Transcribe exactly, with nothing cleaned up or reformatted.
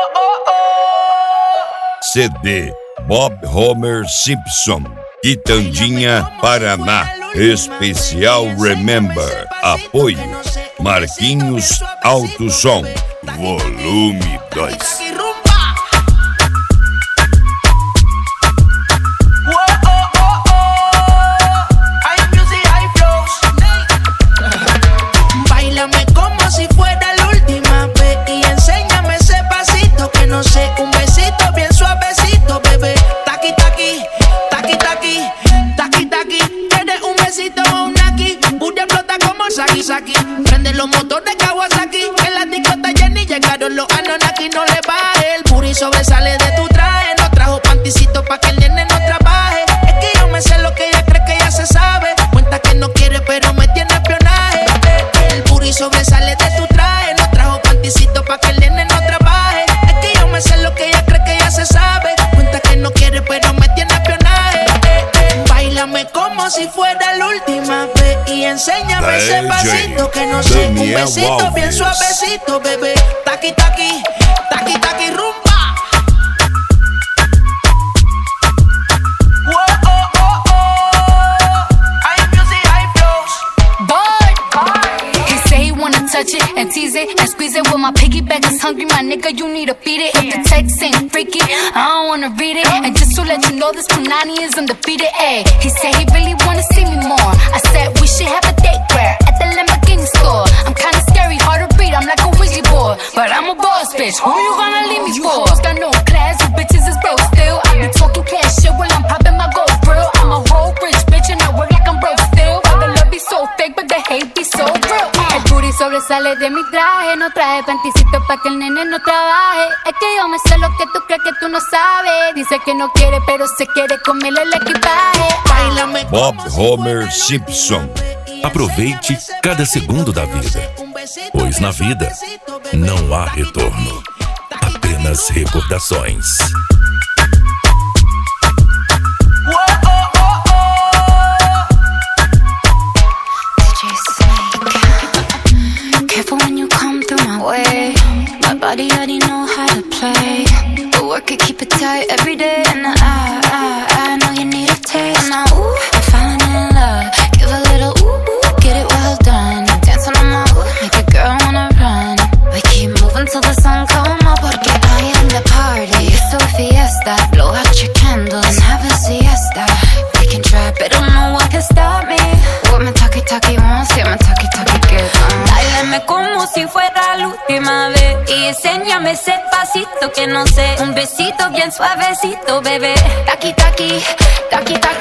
C D Bob Homer Simpson, Quitandinha, Paraná. Especial Remember. Apoio Marquinhos Alto Som, volume dois. Prende los motores Kawasaki, en la discota Jenny llegaron los Anunnaki. No le baje, el booty sobresale de tu traje. No trajo panticito pa' que el nene no trabaje. Es que yo me sé lo que ella cree que ya se sabe. Cuenta que no quiere pero me tiene espionaje. El booty sobresale de tu traje. No trajo panticito pa' que el nene no trabaje. Es que yo me sé lo que ella cree que ya se sabe. Cuenta que no quiere pero me tiene espionaje. Báilame como si fuera la última vez y enséñame ese pasito que no sé, un besito bien suavecito, bebé. Taqui, taqui, taqui, taqui, rumba. Whoa, oh, oh, oh. High music, high flows. Boy, he say he wanna touch it and tease it and squeeze it. When my piggyback is hungry, my nigga, you need to feed it. If the text ain't freaky, I don't wanna read it. And just to let you know, this Punani is undefeated. Ay, he said he really wanna see me more. I said we should have a date where at the Lamborghini store. I'm kinda scary, hard to read, I'm like a Ouija board, but I'm a boss bitch. Who you gonna leave me for? Got no class, you bitches is broke still. I be talking cash shit while I'm popping my gold grill. I'm a whole rich bitch and I work like I'm broke still. Why the love be so fake, but the hate be so real. El booty sobresale de mi traje. No traje panticito pa' que el nene no trabaje. Es que yo me sé lo que tú crees que tú no sabes. Dice que no quiere, pero se quiere comerle el equipaje. Bob Homer Simpson. Aproveite cada segundo da vida, pois na vida não há retorno, apenas recordações. Careful when you come through my way. My body already know how to play. But work it, keep it tight every day. And I, I, I know you need a taste. And now, ooh, I'm falling in love. Give a little ooh, ooh, get it well done. Dance on my ooh, make a girl wanna run. We keep moving till the sun come up. Porque I am the party. It's a fiesta. Blow out your candles and have a siesta. We can try, but don't know what can stop me. What my talkie talkie wants, yeah, my talkie talkie gets on. Báilame como si fuera la última vez y enséñame ese pasito que no sé, un besito bien suavecito, bebé. Taqui, taqui, taqui, taqui.